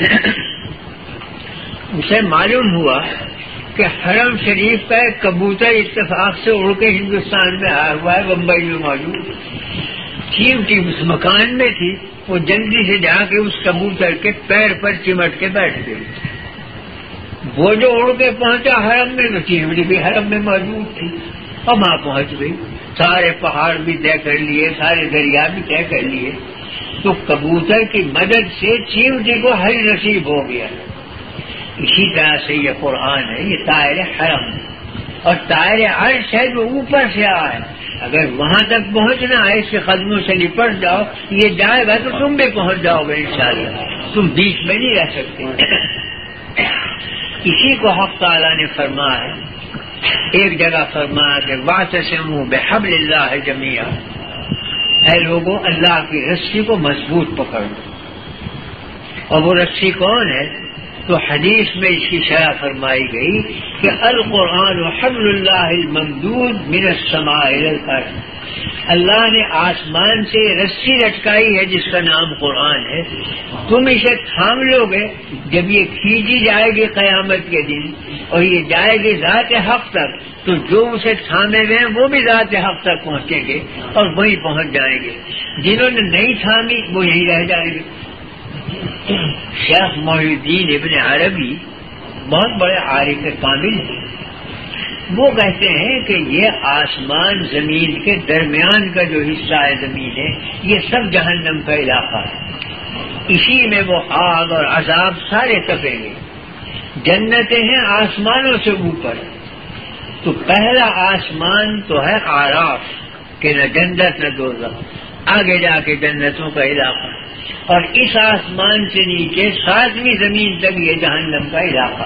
اسے معلوم ہوا کہ حرم شریف کا ایک کبوتر اتفاق سے اڑ کے ہندوستان میں آیا ہوا ہے, بمبئی میں موجود. چیوٹی اس مکان میں تھی, وہ جلدی سے جا کے اس کبوتر کے پیر پر چمٹ کے بیٹھ گئی. وہ جو اڑ کے پہنچا حرم میں, تو چیوٹی بھی حرم میں موجود تھی اور وہاں پہنچ گئی. سارے پہاڑ بھی طے کر لیے, سارے دریا بھی طے کر لیے. تو کبوتر کی مدد سے چیوٹی کو حج نصیب ہو گیا. اسی طرح سے یہ قرآن ہے, یہ طائر حرم ہے, اور طائر عرش ہے جو اوپر سے آئے. اگر وہاں تک پہنچنا ہے اس کے قدموں سے لپٹ جاؤ, یہ جائے گا تو تم بھی پہنچ جاؤ گے انشاءاللہ. تم بیچ میں نہیں رہ سکتے. اسی کو حق تعالیٰ نے فرمایا ہے, ایک جگہ فرمایا کہ واعتصموا بحبل اللہ جمیعا, اے لوگوں اللہ کی رسی کو مضبوط پکڑ لو. اور وہ رسی کون ہے؟ تو حدیث میں اس کی شرح فرمائی گئی کہ القرآن حبل اللہ الممدود من السماء الى الارض, اللہ نے آسمان سے رسی لٹکائی ہے جس کا نام قرآن ہے. تم اسے تھام لو گے، جب یہ کھینچی جائے گی قیامت کے دن اور یہ جائے گی ذات حق تک، تو جو اسے تھامے ہوئے ہیں وہ بھی ذات حق تک پہنچیں گے اور وہیں پہنچ جائیں گے. جنہوں نے نہیں تھامی وہ یہیں رہ جائیں گے. شیخ محی الدین ابن عربی بہت بڑے عارف کامل ہیں. وہ کہتے ہیں کہ یہ آسمان زمین کے درمیان کا جو حصہ ہے زمین ہے، یہ سب جہنم کا علاقہ ہے. اسی میں وہ آگ اور عذاب سارے تپیں گے. جنتیں ہیں آسمانوں سے اوپر. تو پہلا آسمان تو ہے آراف کہ نہ جنت نہ دوزخ، آگے جا کے جنتوں کا علاقہ. اور اس آسمان سے نیچے ساتویں زمین تک یہ جہنم کا علاقہ.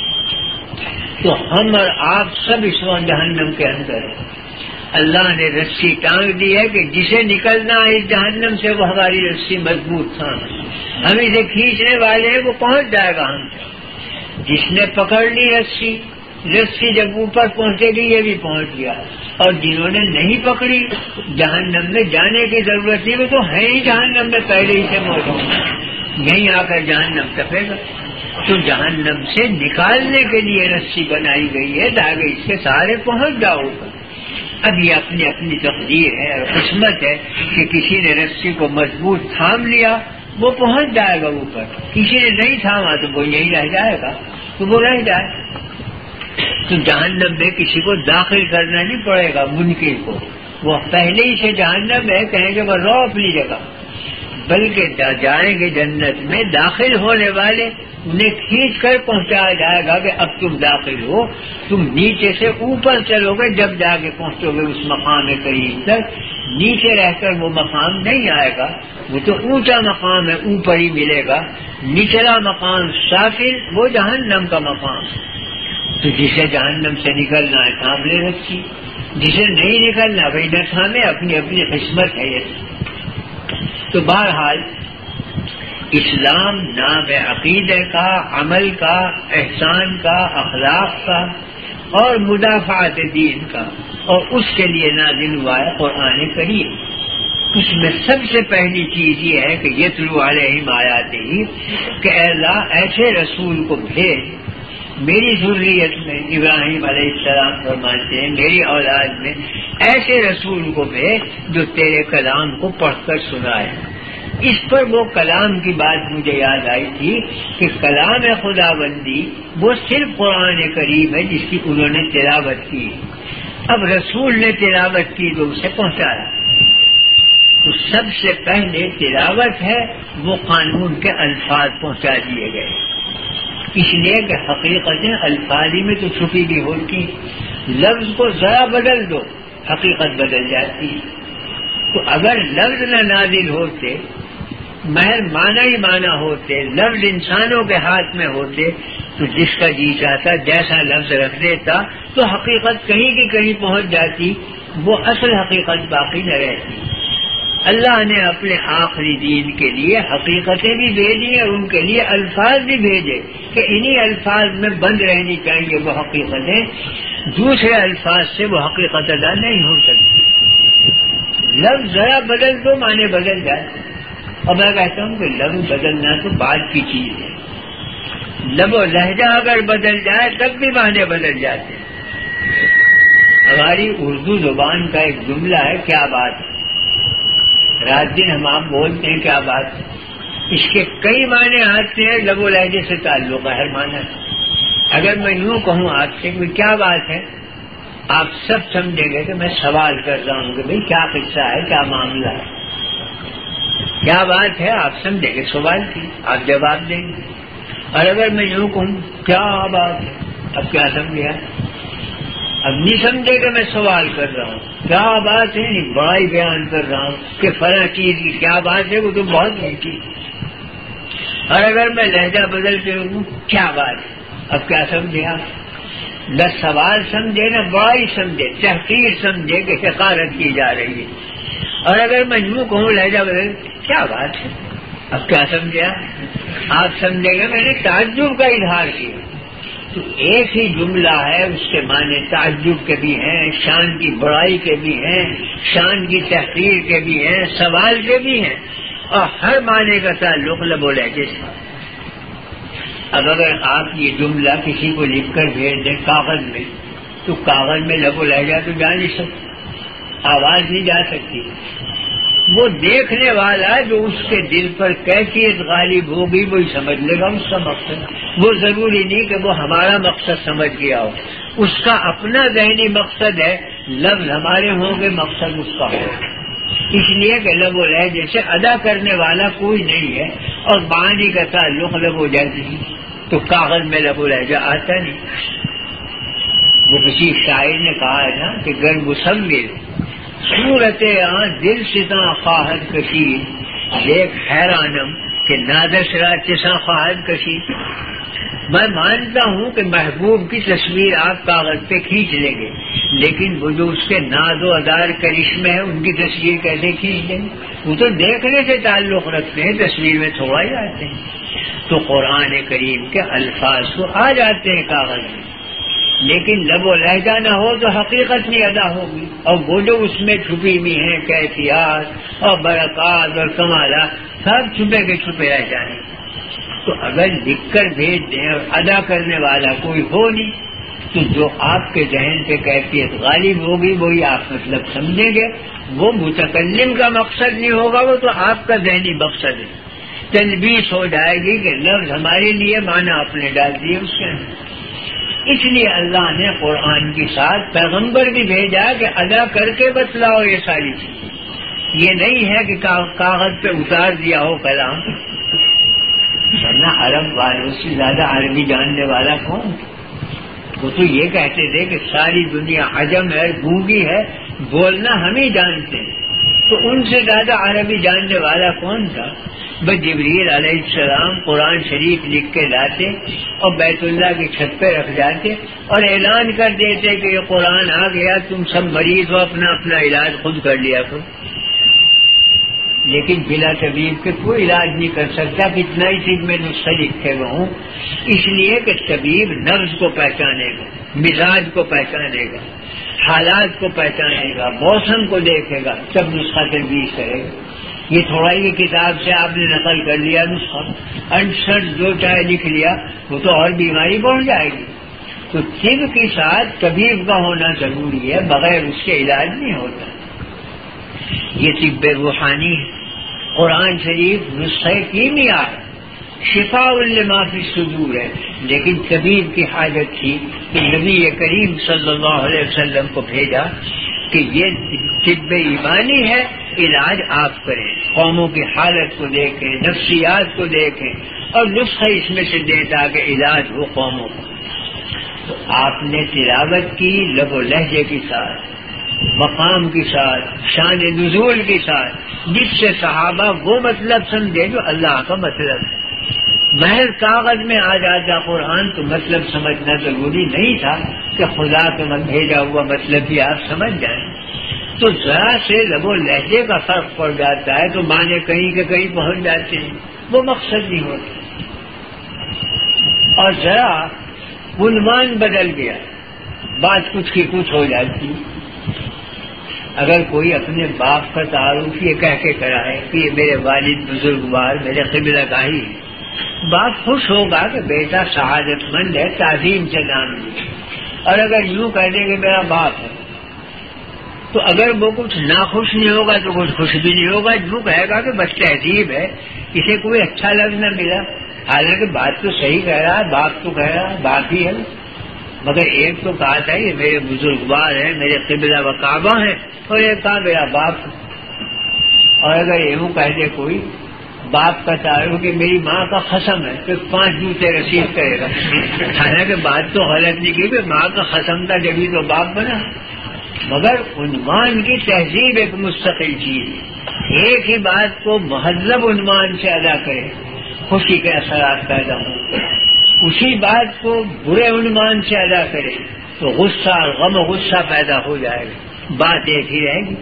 تو ہم اور آپ سب اس وقت جہنم کے اندر ہیں. اللہ نے رسی ٹانگ دی ہے کہ جسے نکلنا ہے اس جہنم سے وہ ہماری رسی مضبوط تھا. ہم اسے کھینچنے والے ہیں، وہ پہنچ جائے گا ہم تک. جس نے پکڑ لی رسی، رسی جب اوپر پہنچے گی یہ بھی پہنچ گیا. اور جنہوں نے نہیں پکڑی، جہنم میں جانے کی ضرورت نہیں، وہ تو ہے ہی جہنم میں پہلے ہی سے موجود، یہیں آ کر جہنم تپے گا. تو جہنم سے نکالنے کے لیے رسی بنائی گئی ہے تاکہ اس کے سارے پہنچ جاؤ. اب یہ اپنی اپنی تقدیر ہے اور قسمت ہے کہ کسی نے رسی کو مضبوط تھام لیا وہ پہنچ جائے گا اوپر، کسی نے نہیں تھاما تو وہ یہیں رہ جائے گا، تو وہ رہ جائے. تو جہنم میں کسی کو داخل کرنا نہیں پڑے گا منکر کو، وہ پہلے ہی سے جہنم میں کہیں گے وہ رہو اپنی جگہ. بلکہ جائیں گے جنت میں داخل ہونے والے، انہیں کھینچ کر پہنچایا جائے گا کہ اب تم داخل ہو. تم نیچے سے اوپر چلو گے، جب جا کے پہنچو گے اس مقام قریب تک. نیچے رہ کر وہ مقام نہیں آئے گا، وہ تو اونچا مقام ہے، اوپر ہی ملے گا. نچلا مقام سافل، وہ جہنم کا مقام. تو جسے جہنم سے نکلنا ہے تھام لے رکھی، جسے نہیں نکلنا بھائی نہ تھامے، اپنی اپنی قسمت ہے یہ. تو بہرحال اسلام نام ہے عقیدے کا، عمل کا، احسان کا، اخلاق کا اور مدافعت دین کا، اور اس کے لیے نازل ہوا ہے قرآن کریم. اس میں سب سے پہلی چیز یہ ہے کہ یتلو علیہم آیاتہ، کہ اے اللہ ایسے رسول کو بھیج میری ذریت میں. ابراہیم علیہ السلام فرماتے ہیں میری اولاد میں ایسے رسول کو بھیج جو تیرے کلام کو پڑھ کر سنائے. اس پر وہ کلام کی بات مجھے یاد آئی تھی کہ کلام خدا بندی وہ صرف قرآن کریم ہے جس کی انہوں نے تلاوت کی. اب رسول نے تلاوت کی تو اسے پہنچایا. تو سب سے پہلے تلاوت ہے، وہ قانون کے الفاظ پہنچا دیے گئے. اس لیے کہ حقیقتیں الفاظ میں تو چھپی بھی ہوتی، لفظ کو ذرا بدل دو حقیقت بدل جاتی. تو اگر لفظ نہ نازل ہوتے، محض معنی ہی معنی ہوتے، لفظ انسانوں کے ہاتھ میں ہوتے، تو جس کا جی چاہتا جیسا لفظ رکھ دیتا تو حقیقت کہیں کی کہیں پہنچ جاتی، وہ اصل حقیقت باقی نہ رہتی. اللہ نے اپنے آخری دین کے لیے حقیقتیں بھی بھیجی اور ان کے لیے الفاظ بھی بھیجے کہ انہی الفاظ میں بند رہنی چاہیے وہ حقیقتیں، دوسرے الفاظ سے وہ حقیقت ادا نہیں ہو سکتی. لفظ ذرا بدل دو معنی بدل جائے. اور میں کہتا ہوں کہ لفظ بدلنا تو بعد کی چیز ہے، لب و لہجہ اگر بدل جائے تب بھی معنی بدل جاتے ہیں. ہماری اردو زبان کا ایک جملہ ہے کیا بات ہے، رات دن ہم آپ بولتے ہیں کیا بات ہے. اس کے کئی معنی آتے ہیں، لب و لہجے سے تعلق ہے ہر معنی. اگر میں یوں کہوں آپ سے کہ کیا بات ہے، آپ سب سمجھیں گے کہ میں سوال کر رہا ہوں کہ بھئی کیا قصہ ہے، کیا معاملہ ہے، کیا بات ہے. آپ سمجھیں گے سوال کی، آپ جواب دیں گے. اور اگر میں یوں کہوں کیا بات ہے، اب کیا سمجھا، اب نہیں سمجھے کہ میں سوال کر رہا ہوں. کیا بات ہے نہیں، بڑا ہی بیان کر رہا ہوں کہ فلاں چیز کی کیا بات ہے، وہ تو بہت میٹھی. اور اگر میں لہجہ بدل کے ہوں کیا بات ہے، اب کیا سمجھے آپ، نہ سوال سمجھے نہ بڑا ہی سمجھے، تحقیر سمجھے کہ حقارت کی جا رہی ہے. اور اگر میں یوں کہوں لہجہ بدل کیا بات ہے، اب کیا سمجھے آپ سمجھے گا میں نے تعجب کا اظہار کیا. تو ایک ہی جملہ ہے، اس کے معنی تعجب کے بھی ہیں، شان کی بڑائی کے بھی ہیں، شان کی تحقیر کے بھی ہیں، سوال کے بھی ہیں، اور ہر معنی کا تعلق لب و لہجے سے۔ اب اگر آپ یہ جملہ کسی کو لکھ کر بھیج دیں کاغذ میں، تو کاغذ میں لب و لہجہ تو جا نہیں سکتی، آواز نہیں جا سکتی۔ وہ دیکھنے والا جو اس کے دل پر کیفیت غالب ہوگی وہی سمجھ لے گا اس کا مقصد۔ وہ ضروری نہیں کہ وہ ہمارا مقصد سمجھ گیا ہو، اس کا اپنا ذہنی مقصد ہے، لفظ ہمارے ہوں گے مقصد اس کا ہوگا۔ اس لیے کہ لب و لہجے سے ادا کرنے والا کوئی نہیں ہے، اور معنی کا تعلق لب و لہجے سے، تو کاغذ میں لب و لہجہ آتا نہیں۔ وہ کسی شاعر نے کہا ہے نا کہ گر مسمر صورت آن دل ستا خواہد کشید، دیکھ حیرانم کہ نادش را چسا خواہد کشید۔ میں مانتا ہوں کہ محبوب کی تصویر آپ کاغذ پہ کھینچ لیں گے، لیکن وہ جو اس کے ناز و ادار کرشمے ہیں ان کی تصویر کیسے کھینچ لیں گے؟ وہ تو دیکھنے سے تعلق رکھتے ہیں، تصویر میں تھوڑا ہی آتے ہیں۔ تو قرآن کریم کے الفاظ تو آ جاتے ہیں کاغذ میں، لیکن لب و لہجہ نہ ہو تو حقیقت نہیں ادا ہوگی، اور وہ جو اس میں چھپی ہوئی ہیں کیفیات اور برکات اور کمالات سب چھپے کے چھپے رہ جائیں۔ تو اگر لکھ کر بھیج دیں اور ادا کرنے والا کوئی ہو نہیں، تو جو آپ کے ذہن پہ کیفیت غالب ہوگی وہی آپ مطلب سمجھیں گے۔ وہ متکلم کا مقصد نہیں ہوگا، وہ تو آپ کا ذہنی مقصد ہے۔ تلبیس ہو جائے گی کہ لفظ ہمارے لیے معنی آپ نے ڈال دیے اس کے اندر۔ اس لیے اللہ نے قرآن کے ساتھ پیغمبر بھی بھیجا کہ ادا کر کے بتلاؤ یہ ساری چیزیں۔ یہ نہیں ہے کہ کاغذ پہ اتار دیا ہو کلام، ورنہ عرب والوں سے زیادہ عربی جاننے والا کون؟ وہ تو یہ کہتے تھے کہ ساری دنیا عجم ہے، گونگی ہے، بولنا ہم ہی جانتے ہیں، تو ان سے زیادہ عربی جاننے والا کون تھا؟ بس جبریل علیہ السلام قرآن شریف لکھ کے لاتے اور بیت اللہ کی چھت پہ رکھ جاتے اور اعلان کر دیتے کہ یہ قرآن آ گیا، تم سب مریض ہو، اپنا اپنا علاج خود کر لیا کرو۔ لیکن بلا طبیب کے کوئی علاج نہیں کر سکتا، کتنا ہی طب میں نسخے لکھے ہوئے ہوں، اس لیے کہ طبیب نفس کو پہچانے گا، مزاج کو پہچانے گا، حالات کو پہچانے گا، موسم کو دیکھے گا، تب نسخہ تجویز کرے گا۔ یہ تھوڑا ہی کتاب سے آپ نے نقل کر لیا نسخہ، انسٹھ جو چاہے لکھ لیا، وہ تو اور بیماری بڑھ جائے گی۔ تو طب کے ساتھ طبیب کا ہونا ضروری ہے، بغیر اس کے علاج نہیں ہوتا۔ یہ طب روحانی ہے، قرآن شریف نسخے کیمیا ہے، شفاء لما فی الصدور ہے، لیکن طبیب کی حاجت تھی کہ نبی کریم صلی اللہ علیہ وسلم کو بھیجا کہ یہ طب ایمانی ہے، علاج آپ کریں، قوموں کی حالت کو دیکھیں، نفسیات کو دیکھیں اور نسخہ اس میں سے دیں تاکہ علاج ہو قوموں کو۔ تو آپ نے تلاوت کی لب و لہجے کے ساتھ، مقام کے ساتھ، شان نزول کے ساتھ، جس سے صحابہ وہ مطلب سمجھے جو اللہ کا مطلب ہے۔ محض کاغذ میں آ جاتا قرآن تو مطلب سمجھنا ضروری نہیں تھا کہ خدا کا بھیجا ہوا مطلب بھی آپ سمجھ جائیں۔ تو ذرا سے لب و لہجے کا فرق پڑ جاتا ہے تو معنی کہیں کہ کہیں پہنچ جاتے ہیں، وہ مقصد نہیں ہوتا۔ اور ذرا عنوان بدل گیا، بات کچھ کی کچھ ہو جاتی۔ اگر کوئی اپنے باپ کا تعارف یہ کہہ کے کرائے کہ یہ میرے والد بزرگوار میرے قبلہ گاہی ہے، باپ خوش ہوگا کہ بیٹا سعادت مند ہے، تعظیم سے نام لے۔ اور اگر یوں کہہ دے کہ میرا باپ ہے، تو اگر وہ کچھ ناخوش نہیں ہوگا تو کچھ خوش بھی نہیں ہوگا، یوں کہے گا کہ بس تہذیب ہے، اسے کوئی اچھا لفظ نہ ملا، حالانکہ بات تو صحیح کہہ رہا ہے، باپ تو کہہ رہا ہے، باپ ہی ہے، مگر ایک تو کہا تھا یہ میرے بزرگوار ہیں، میرے قبلہ و کعبہ ہیں، اور ایک کہا میرا باپ ہے۔ اور اگر یوں کہہ دے کوئی باپ کا تعارف کہ میری ماں کا قسم ہے، تو پانچ جوتے رسید کرے گا، حالانکہ بات تو غلط نہیں کی کہ ماں کا قسم تھا جبھی تو باپ بنا۔ مگر عنوان کی تہذیب ایک مستقل چیز ہے، ایک ہی بات کو مہذب عنوان سے ادا کرے، خوشی کے اثرات پیدا ہوں، اسی بات کو برے عنوان سے ادا کرے تو غصہ غم و غصہ پیدا ہو جائے گا، بات ایک ہی رہے گی۔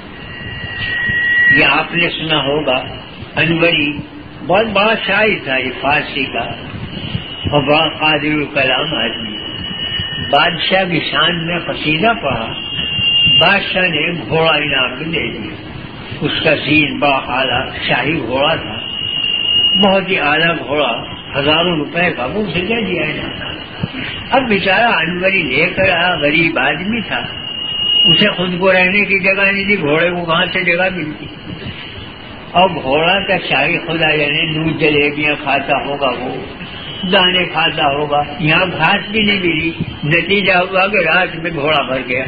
یہ آپ نے سنا ہوگا، انوری بہت بڑا شاعر تھا یہ فارسی کا، اور بڑا قادر الکلام آدمی. بادشاہ کی شان میں قصیدہ پڑھا. بادشاہ نے گھوڑا انعام میں دے دیا. اس کا زین بڑا اعلیٰ شاہی گھوڑا تھا, بہت ہی اعلیٰ گھوڑا, ہزاروں روپے کا, وہ اسے دے دیا انعام. اب بیچارہ انوری لے کر آیا, غریب آدمی تھا, اسے خود کو رہنے کی جگہ نہیں تھی, گھوڑے کو کہاں سے جگہ ملتی. اور گھوڑا کا شاہی خدا یعنی دودھ جلیبیاں کھاتا ہوگا, وہ دانے کھاتا ہوگا, یہاں گھاس بھی نہیں ملی. نتیجہ ہوا کہ رات میں گھوڑا مر گیا.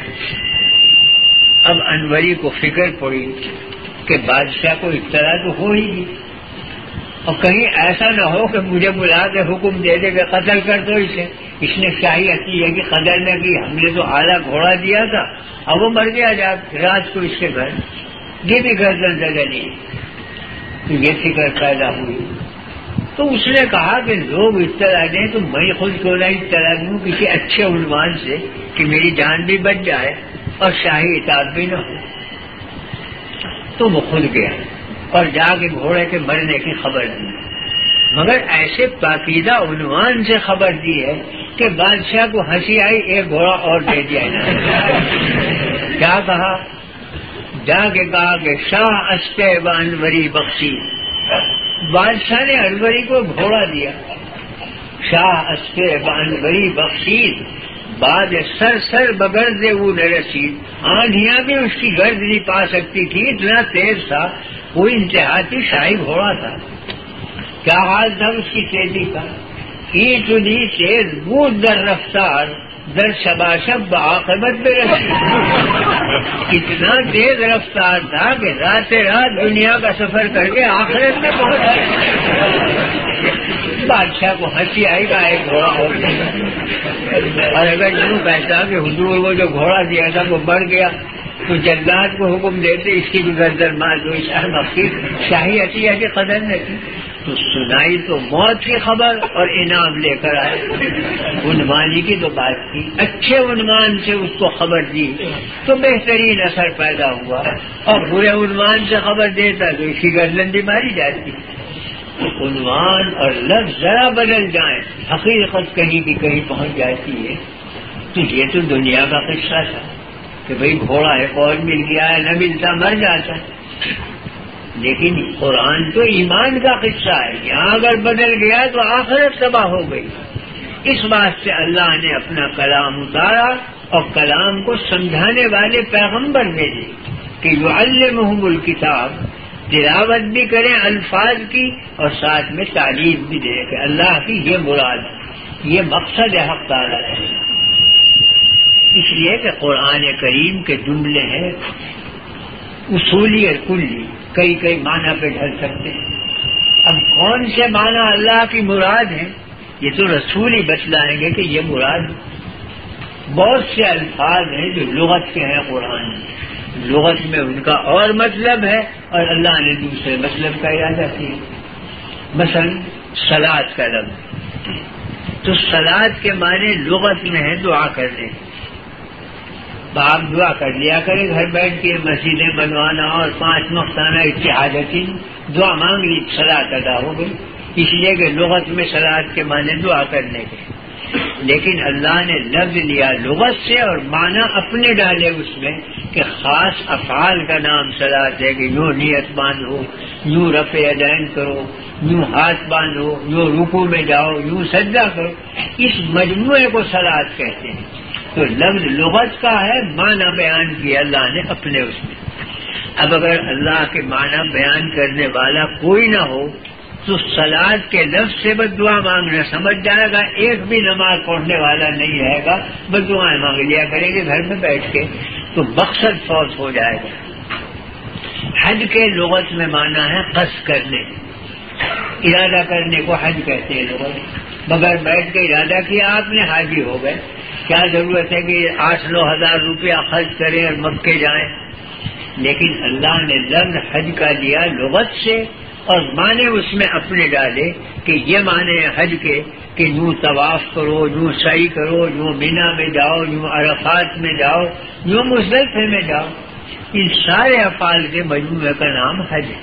اب انوری کو فکر پڑی کہ بادشاہ کو اطلاع تو ہو ہی گی, اور کہیں ایسا نہ ہو کہ مجھے بلا کے حکم دے دے کہ قتل کر دو اسے. اس نے شاہی عقیدے کی قدر نہ کی, ہم نے تو اعلیٰ گھوڑا دیا تھا, اب وہ مر گیا جا رات کو اس کے گھر, یہ بھی گردن زدنی. تو یہ فکر پیدا ہوئی. تو اس نے کہا کہ لوگ اطلاع دیں تو میں خود کیوں نہ اطلاع دوں کسی اچھے عنوان سے کہ میری جان بھی بچ جائے اور شاہی اطاعت بھی نہ ہو. تو وہ خود گیا اور جا کے گھوڑے کے مرنے کی خبر دی, مگر ایسے پاکیزہ عنوان سے خبر دی ہے کہ بادشاہ کو ہنسی آئی, ایک گھوڑا اور دے دیا. کیا کہا, جا کے کہا کہ شاہ استے و انوری بخشی. بادشاہ نے انوری کو گھوڑا دیا. شاہ استے و انوری بخشی, بعد سر سر بگرد وہ نہ رسید. آندھیاں بھی اس کی گرد نہیں پا سکتی تھی, اتنا تیز تھا. وہ انتہائی شاہی گھوڑا تھا. کیا حال تھا اس کی تیزی کا, اینٹ لی تیز بود در رفتار, در شباشب عاقبت بے رسی. اتنا تیز رفتار تھا کہ رات رات دنیا کا سفر کر کے آخرت میں پہنچ گیا. بادشاہ کو ہنسی آئی گا ایک گھوڑا ہو گیا. اور اگر یوں کہتا کہ حضور وہ جو گھوڑا دیا تھا وہ بڑھ گیا تو جلاد کو حکم دیتے اس کی بھی گردن مار دو, شاہی عطیہ کی قدر نہ کی. تو سنائی تو موت کی خبر اور انعام لے کر آئے. عنوانی کی تو بات کی, اچھے عنوان سے اس کو خبر دی تو بہترین اثر پیدا ہوا, اور برے عنوان سے خبر دیتا تو اس کی گردن بھی ماری جاتی. عنوان اور لفظ ذرا بدل جائیں, حقیقت کہیں بھی کہیں پہنچ جاتی ہے. تو یہ تو دنیا کا قصہ تھا کہ بھئی گھوڑا ایک اور مل گیا ہے, نہ ملتا مر جاتا. لیکن قرآن تو ایمان کا قصہ ہے, یہاں اگر بدل گیا تو آخرت تباہ ہو گئی. اس بات سے اللہ نے اپنا کلام اتارا اور کلام کو سمجھانے والے پیغمبر بھیجے کہ یعلمہم الکتاب, تلاوت بھی کریں الفاظ کی اور ساتھ میں تعلیم بھی دیں کہ اللہ کی یہ مراد, یہ مقصد حق تعالی ہے. اس لیے کہ قرآن کریم کے جملے ہیں اصولی اور کلی, کئی کئی معنی پہ ڈھل سکتے ہیں. اب کون سے معنی اللہ کی مراد ہیں یہ تو رسول ہی بتلائیں گے کہ یہ مراد. بہت سے الفاظ ہیں جو لغت کے ہیں قرآن میں, لغت میں ان کا اور مطلب ہے اور اللہ نے دوسرے مطلب کا ارادہ کیا. مثلا صلاۃ کا لفظ, تو صلاۃ کے معنی لغت میں ہے دعا کرنے. آپ دعا کر لیا کریں گھر بیٹھ کے, مسجدیں بنوانا اور پانچ مختانہ اتحادتی دعا مانگ لی, صلاۃ ادا ہو گئی. اس لیے کہ لغت میں صلاۃ کے معنی دعا کرنے کے, لیکن اللہ نے لفظ لیا لغت سے اور معنی اپنے ڈالے اس میں کہ خاص افعال کا نام صلاۃ ہے کہ یوں نیت باندھو, یوں رفع یدین کرو, یوں ہاتھ باندھو, یوں رکوع میں جاؤ, یوں سجدہ کرو. اس مجموعے کو صلاۃ کہتے ہیں. تو لفظ لغت کا ہے, معنی بیان کیا اللہ نے اپنے اس میں. اب اگر اللہ کے معنی بیان کرنے والا کوئی نہ ہو تو صلاۃ کے لفظ سے بس دعا مانگنا سمجھ جائے گا. ایک بھی نماز پڑھنے والا نہیں رہے گا, بس دعائیں مانگ لیا کریں گے گھر میں بیٹھ کے, تو مقصد فوت ہو جائے گا. حج کے لغت میں معنی ہے قصد کرنے, ارادہ کرنے کو حج کہتے ہیں لغت. بغیر بیٹھ کے ارادہ کیا آپ نے حاجی ہو گئے. کیا ضرورت ہے کہ آٹھ نو ہزار روپیہ خرچ کریں اور مکے جائیں. لیکن اللہ نے لفظ حج کا دیا لغت سے اور معنی اس میں اپنے ڈالے کہ یہ معنی حج کے کہ یوں طواف کرو, یوں سعی کرو, یوں مینا میں جاؤ, یوں عرفات میں جاؤ, یوں مزدلفے میں جاؤ. ان سارے افعال کے مجموعے کا نام حج ہے.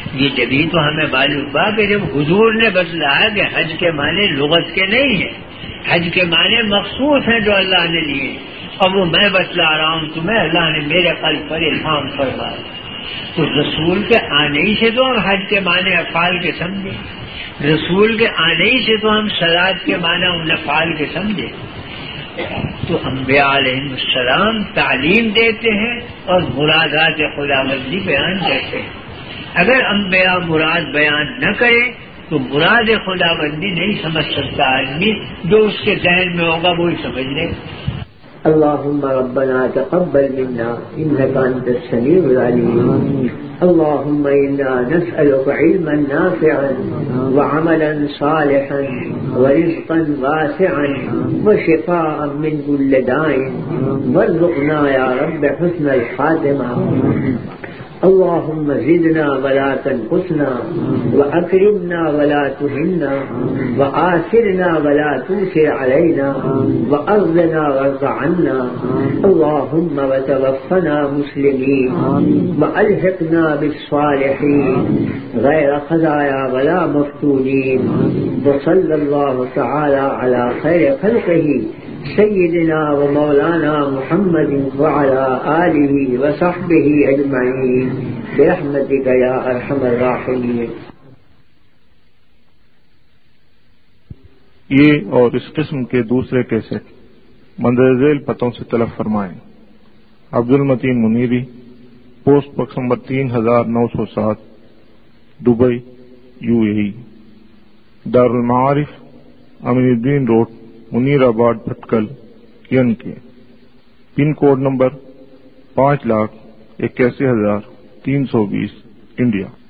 یہ جبھی تو ہمیں معلوم ہوا کہ جب حضور نے بتلایا کہ حج کے معنی لغت کے نہیں ہیں، حج کے معنی مخصوص ہیں جو اللہ نے لیے، اور وہ میں بتلا رہا ہوں تمہیں، اللہ نے میرے قلب پر الہام فرمایا۔ تو رسول کے آنے ہی سے تو ہم حج کے معنی افعال کے سمجھے، رسول کے آنے ہی سے تو ہم صلاۃ کے معنی ان افعال کے سمجھے۔ تو انبیاء علیہ السلام تعلیم دیتے ہیں اور مرادات خداوندی بیان کرتے ہیں۔ اگر انبیاء مراد بیان نہ کرے تو مراد خداوندی نہیں سمجھ سکتا آدمی، جو اس کے ذہن میں ہوگا وہی سمجھ لے۔ اللهم ربنا تقبل منا إنك أنت السميع العليم. اللهم إنا نسألك علما نافعا وعملا صالحا ورزقا واسعا وشفاء من كل داء وارزقنا يا رب حسن الخاتمة. اللهم زدنا ولا تنقصنا وأكرمنا ولا تهنا وآثرنا ولا تؤثر علينا وأرضنا وارض عنا. اللهم وتوفنا مسلمين وألحقنا بالصالحين غير خزايا ولا مفتونين. وصلى الله تعالى على خير خلقه سيدنا ومولانا محمد وعلى آله وصحبه أجمعين برحمتك يا أرحم الراحمين. یہ اور اس قسم کے دوسرے کیسٹ مندرجہ ذیل پتوں سے طلب فرمائیں: Abdul Mateen Muniri, post box number تین ہزار نو سو سات، Dubai, you a E. دارالمعارف، Amin Uddin road, Munir آباد، بھٹکل، ین کے. پن کوڈ نمبر پانچ لاکھ اکیاسی ہزار تین سو بیس، انڈیا.